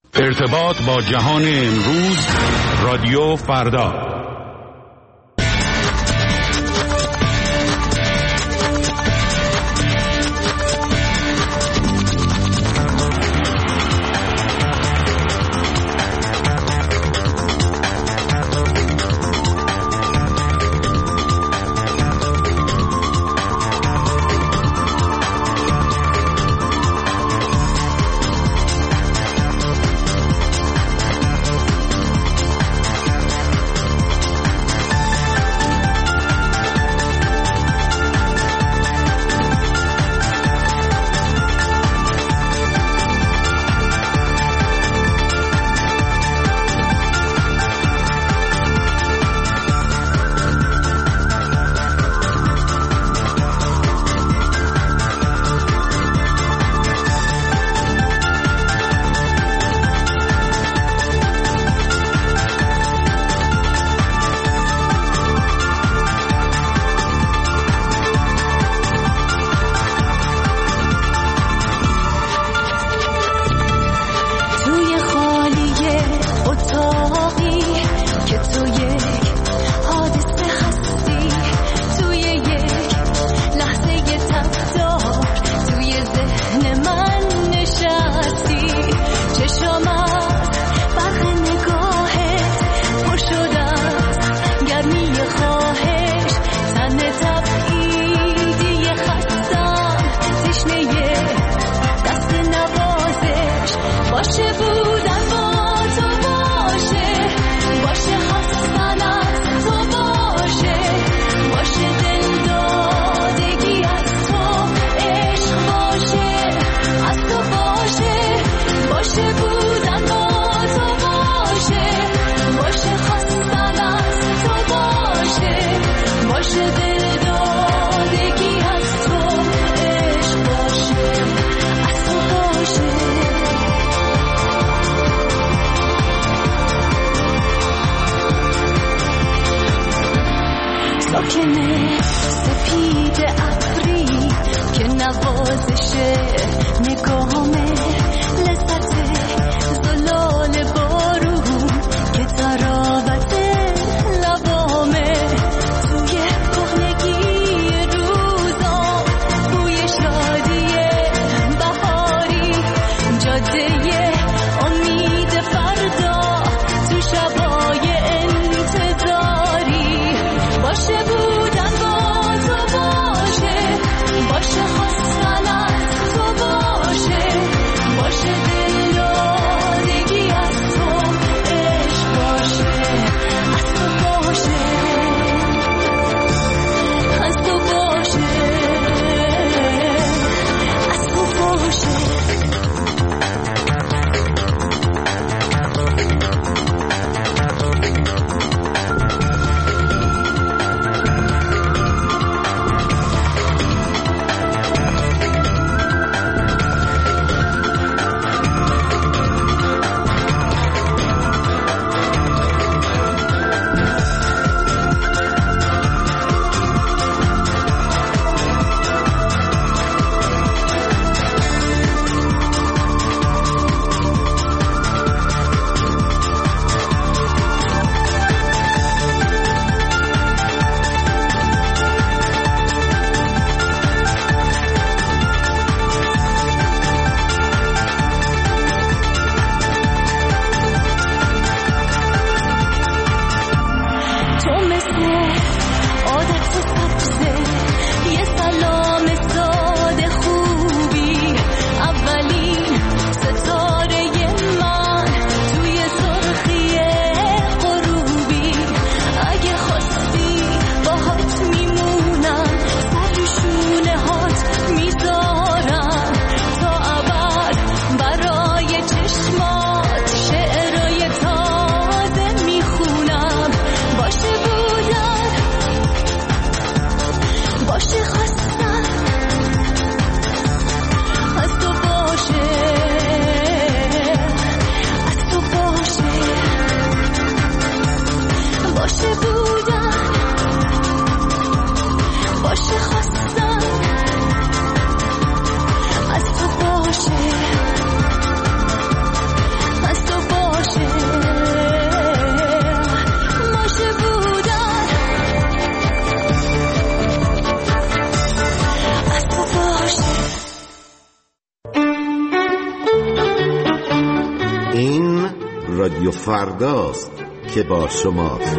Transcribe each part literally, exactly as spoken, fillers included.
ارتباط با جهان امروز، رادیو فردا. باشه رادیو فرداست که با شماست.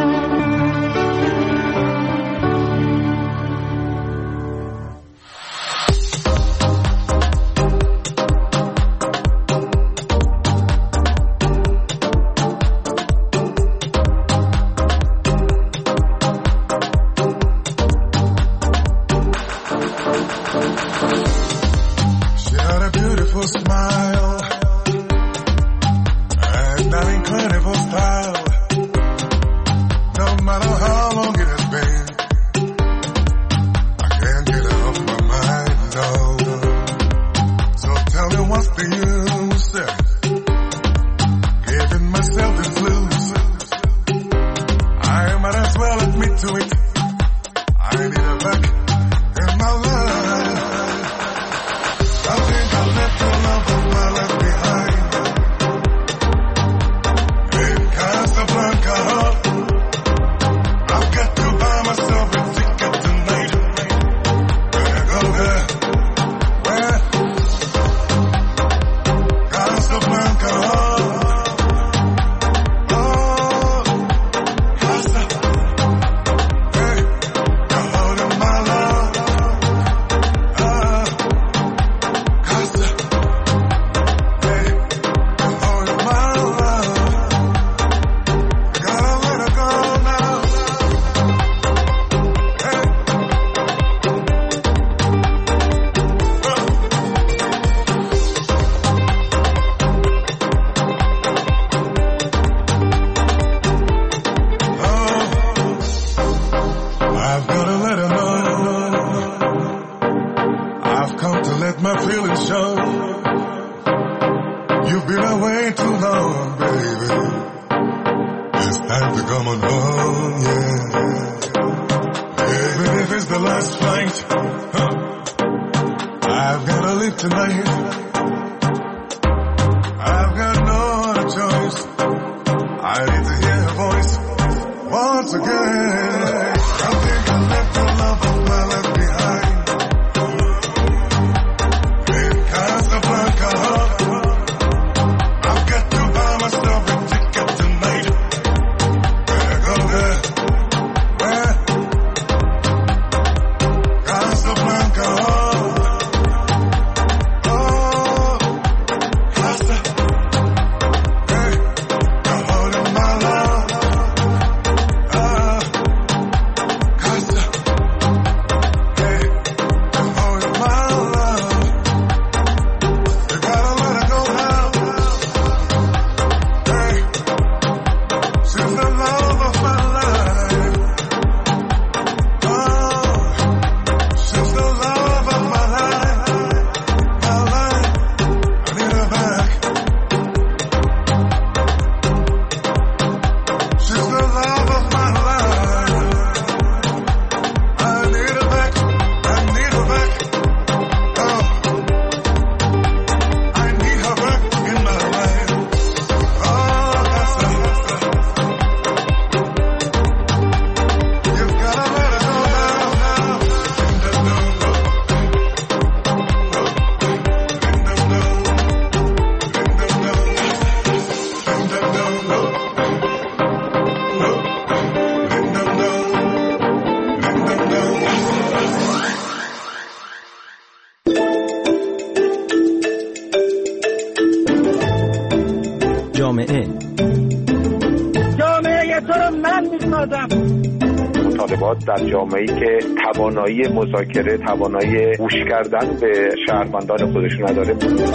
مطالبات در جامعه‌ای که توانایی مذاکره، توانایی گوش کردن به شهروندان خودشون نداره.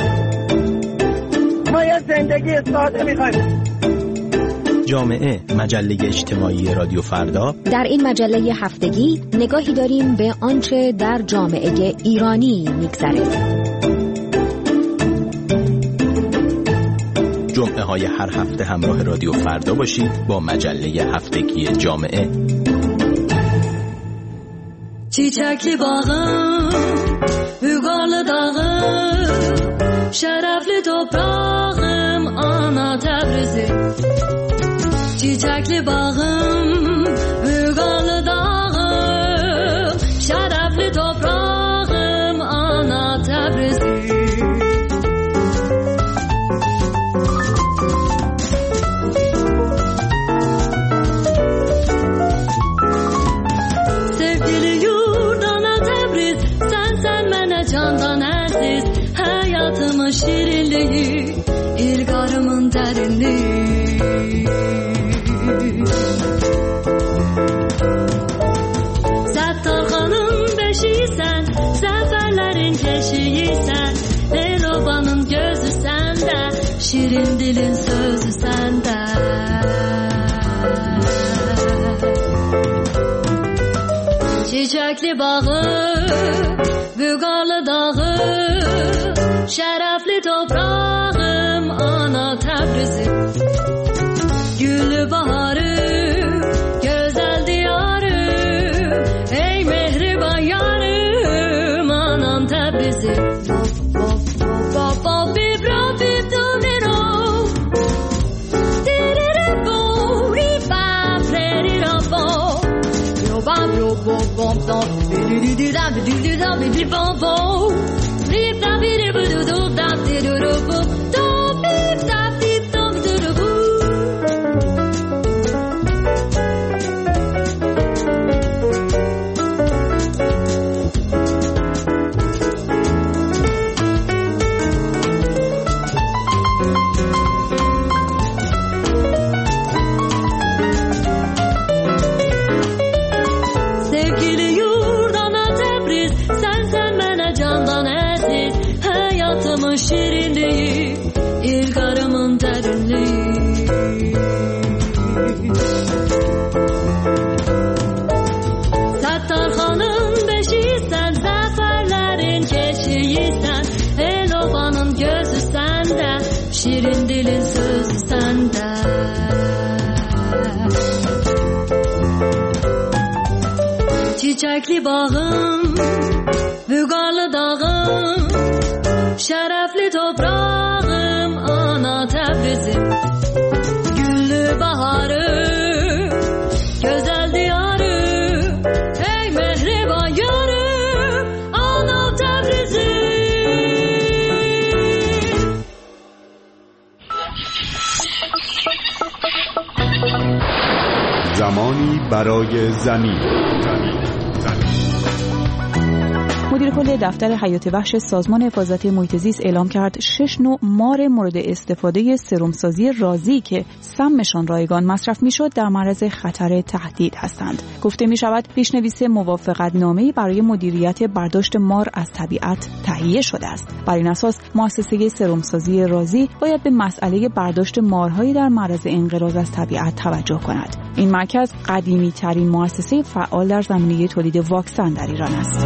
ما یه زندگی ساده می‌خوایم. جامعه، مجله اجتماعی رادیو فردا. در این مجله هفتگی نگاهی داریم به آنچه در جامعه ایرانی می‌گذره. جمعه های هر هفته همراه رادیو فردا باشید با مجله هفتگی جامعه. چیچکلی باغم بگال داغم شرفلی toprağım ana Təbrizi çiçekli bağım bugal dağım şerefli toprağım ana Təbrizi şirin dilin sözü sende. Çiçekli bağı, bügarlı dağı, şerefli toprağım ana Tebrizim. Güllü baharı, güzel diyarım, ey mehriban yarım anam Tebrizim. Şirinliği, ilgarımın derinliği. Sattarxanın beşiysen, zaferlerin keçiysen, el obanın gözü sende, şirin dilin sözü sende. Çiçekli bağım, bügarlı dağım, şerefli toprağım ana Tebrizim. Güllü baharı, güzel diyarı, ey mehriban yarı ana Tebrizim. زمانی برای زمین. مدیر کل دفتر حیات وحش سازمان حفاظت محیط زیست اعلام کرد شش نوع مار مورد استفاده سرمسازی رازی که سمشان رایگان مصرف میشد در معرض خطر تهدید هستند. گفته می شود پیشنویس موافقت نامه‌ای برای مدیریت برداشت مار از طبیعت تهیه شده است. بر این اساس مؤسسه سرمسازی رازی باید به مسئله برداشت مارهای در معرض انقراض از طبیعت توجه کند. این مرکز قدیمی ترین مؤسسه فعال در زمینه تولید واکسن در ایران است.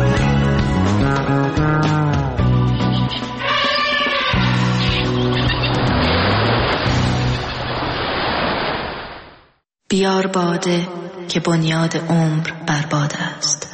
بیار باده که بنیاد عمر بر باده است.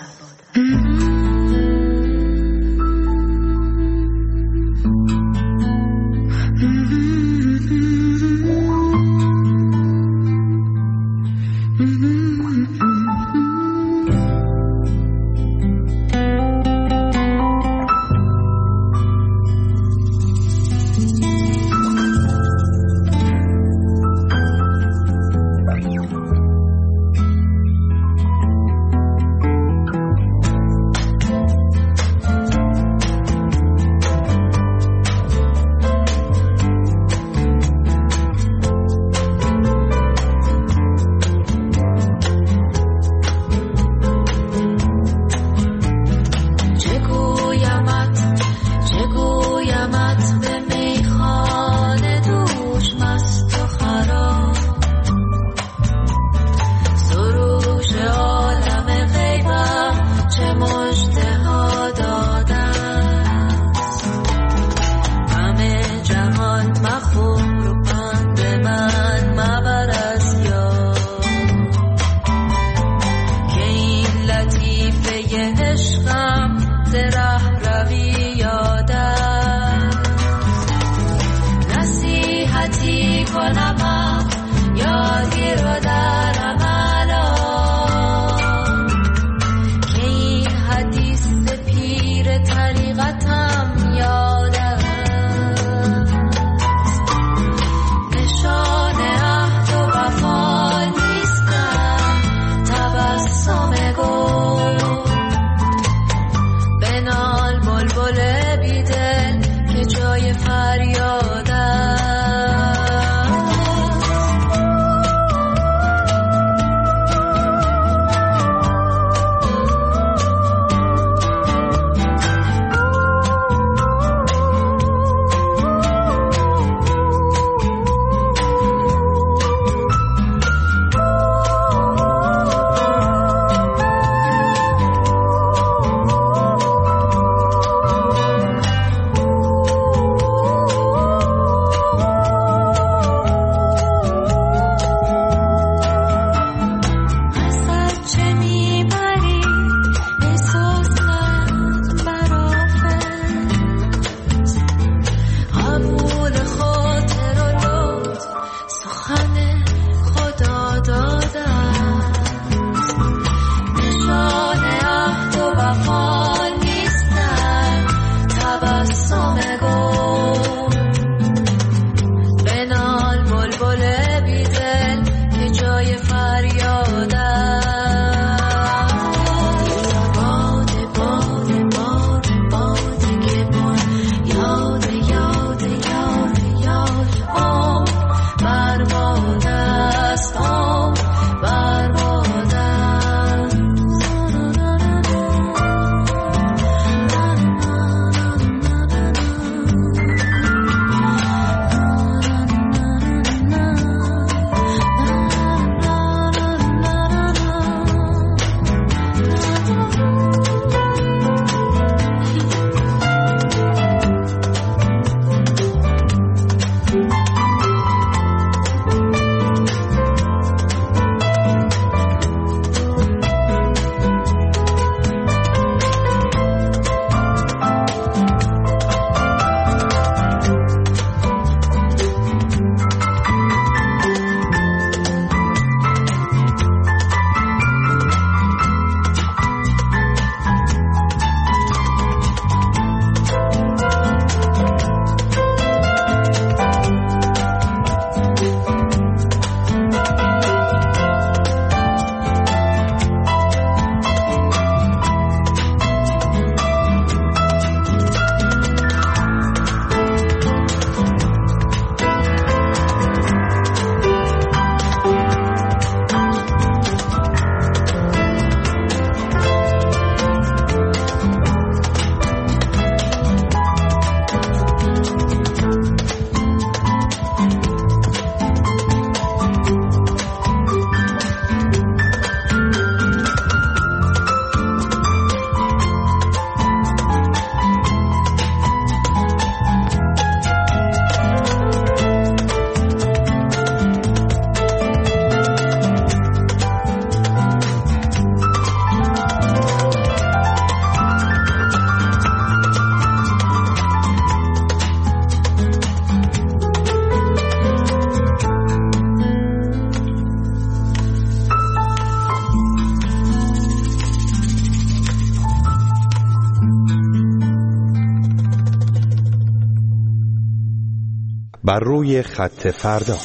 بر روی خط فردا.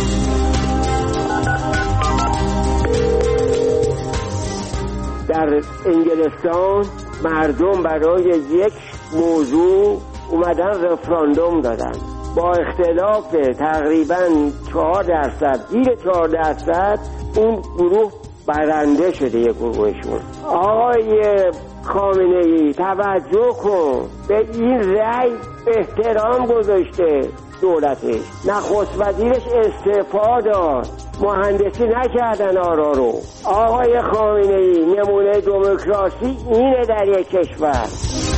در انگلستان مردم برای یک موضوع اومدن رفراندوم دادن با اختلاف تقریبا چهار درصد زیر چهار درصد اون گروه برنده شده. یک گروهشون آقای خامنه‌ای توجه کن به این رأی احترام گذاشته دولتش، نخست وزیرش استعفا داد، مهندسی نکردن آرا رو. آقای خامنه‌ای نمونه دموکراسی اینه در یک کشور.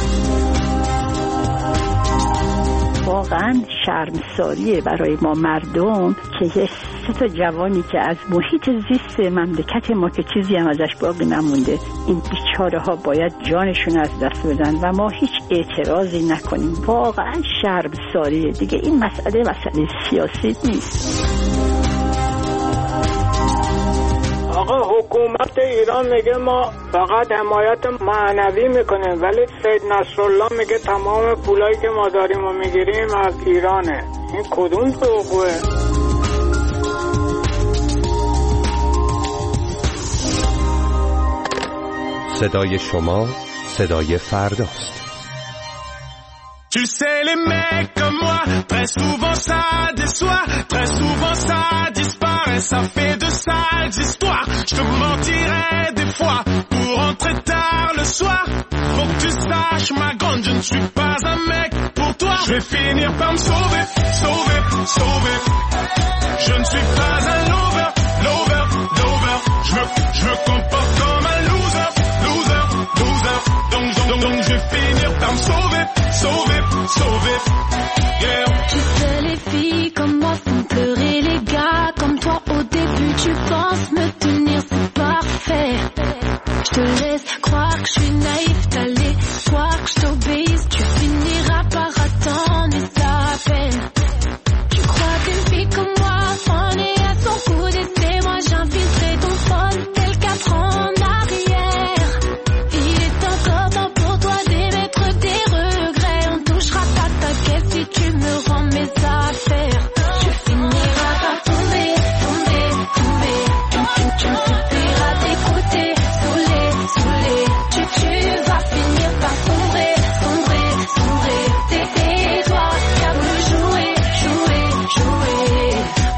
واقعا شرمساریه برای ما مردم که یه سه تا جوانی که از محیط زیست مملکت ما که چیزی هم ازش باقی نمونده، این بیچاره ها باید جانشون از دست بدن و ما هیچ اعتراضی نکنیم. واقعا شرمساریه دیگه. این مسئله مسئله سیاسی نیست. آقا حکومت ایران میگه ما فقط حمایت معنوی میکنیم، ولی سید نصرالله میگه تمام پولایی که ما داریم و میگیریم از ایرانه. این کدوم دروغه؟ صدای شما صدای فرداست. Tu sais les mecs comme moi, très souvent ça déçoit, très souvent ça disparaît, ça fait de sales histoires. Je te mentirais des fois pour rentrer tard le soir. Faut que tu saches ma grande, je ne suis pas un mec pour toi. Je vais finir par me sauver, sauver, sauver. Je ne suis pas un lover, lover, lover. Je me, je me comporte comme un loser, loser, loser. Donc, donc, donc je vais finir par me sauver, sauver, sauver. Yeah. Tu sais les filles comme moi font pleurer les gars comme toi. Au début tu penses me tenir, c'est parfait. Je te laisse croire que je suis naïf, t'as l'espoir que je t'obéisse. Tu finiras par attendre et ça peine. Tu crois qu'une fille comme moi en est à son coup d'essai. Moi j'infiltrerai ton phone tel quatre ans en arrière. Il est encore temps pour toi d'émettre des regrets. On touchera pas ta caisse si tu me rends mes affaires. Tu finiras par tomber, tomber, tomber. Tu, tu, tu me suffiras d'écouter, saoulé, saoulé. Tu, tu vas finir par sombrer, sombrer, sombrer. C'est toi qui as voulu jouer, jouer, jouer.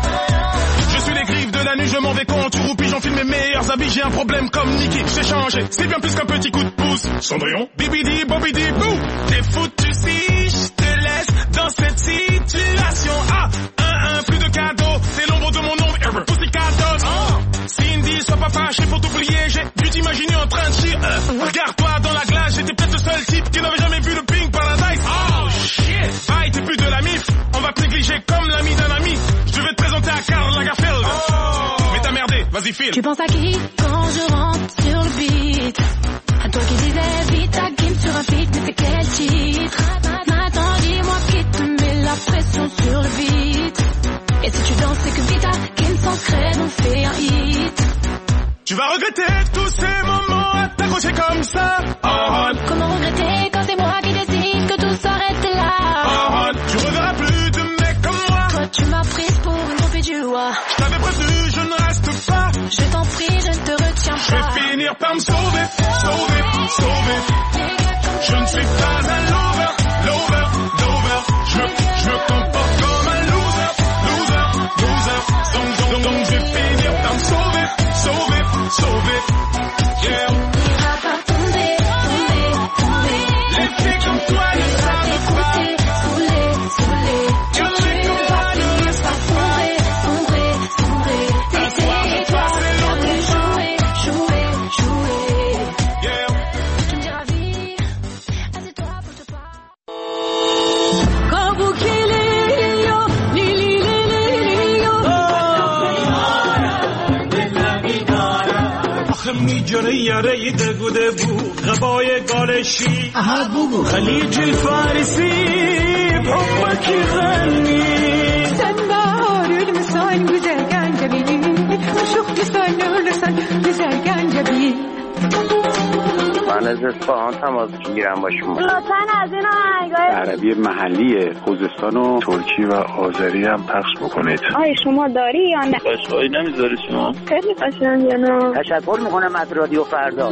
Je suis les griffes de la nuit, je m'en vais quand tu roupis, j'enfile mes meilleurs habits. J'ai un problème comme Nicky, j'ai changé, c'est bien plus qu'un petit coup de pouce. Cendrillon, bibidi, bobidi, bou. T'es foutu si je te laisse dans cette situation. Ah, un, un, plus de cadeaux, c'est l'ombre de mon ombre, ever. Pussycatos, oh. Cindy, sois pas fâché pour t'oublier, j'ai dû t'imaginer en train de chier. Euh, regarde-toi dans la glace, j'étais peut-être le seul type qui n'avait jamais vu le Pink Paradise. Oh shit, bye, t'es plus de la mif, on va te négliger comme l'ami d'un ami. Je devais te présenter à Karl Lagerfeld. Oh. Mais t'as merdé, vas-y file. Tu penses à qui quand je rentre sur le beat? À toi qui disais vite à game sur un feat, mais c'est quel titre? Maintenant dis-moi qui te met la pression sur le beat. Et si tu danses c'est que Vita Kim sans crête on fait un hit. Tu vas regretter tous ces moments à t'accrocher comme ça. Oh. Comment regretter quand c'est moi qui décide que tout s'arrête là? Oh. Tu reverras plus de mecs comme moi. Toi tu m'as prise pour une groupie du roi. Je t'avais prévenu, je ne reste pas. Je t'en prie, je ne te retiens pas. Je vais finir par me sauver, sauver, sauver. Je ne suis pas un lover, lover, lover. Je, je me comporte comme un loser, loser, loser. Donc, donc, donc je vais finir par me sauver, sauver, sauver. Yeah. T'iras pas tomber, tomber, tomber. Les filles comme toi ne savent pas. Saoulé, saoulé. Tu vas finir par sombrer, sombrer, sombrer. C'est toi qui as voulu jouer, jouer, jouer. Yeah. Tu me diras vite, assieds-toi pour te parler. میجره یاره دگو دگو غبای گالشی خلیج الفارسي بحبك يغني sen baharül misal güzel gencebil aşık misal nurlusan güzel gencebil. من از اصفهان تماس میگیرم با شما. لطفاً از این آهنگای عربی محلی خوزستان و ترکی و آذری هم پخش بکنید. آی شما داری یا نه؟ قشنگی نمیذاری شما؟ خیلی قشنگه. نه تشکر میکنم از رادیو فردا.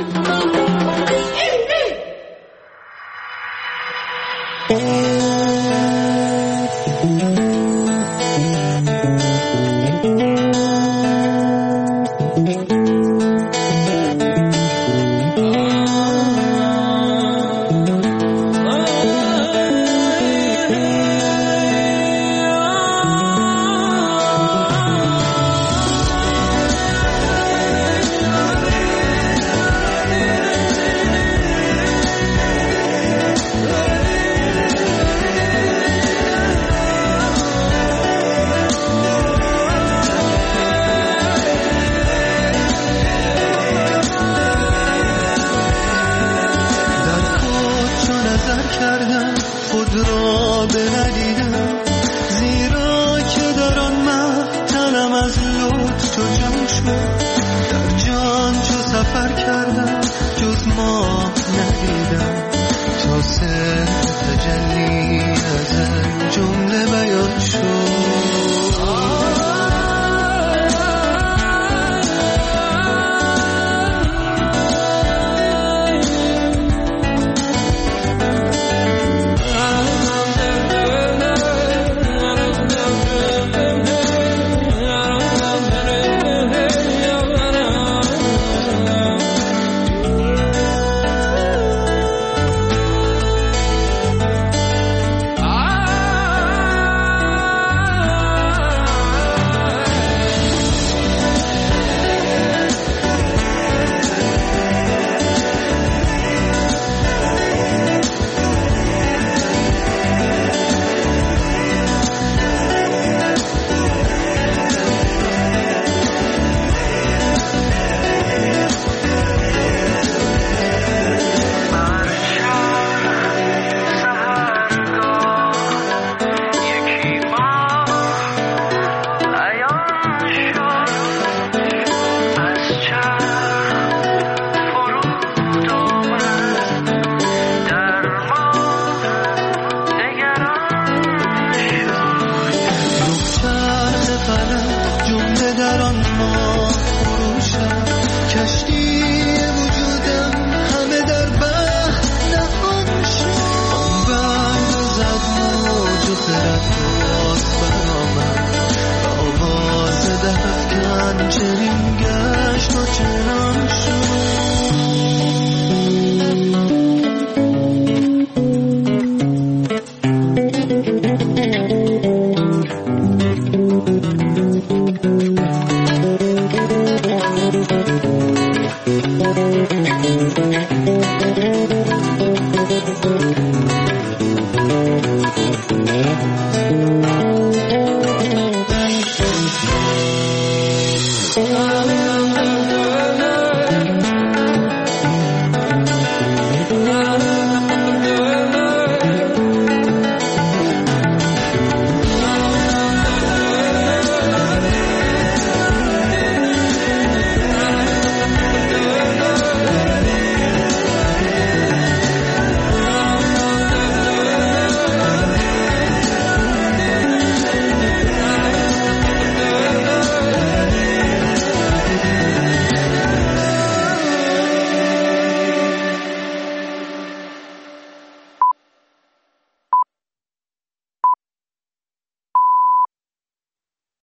چنین گشت و چنان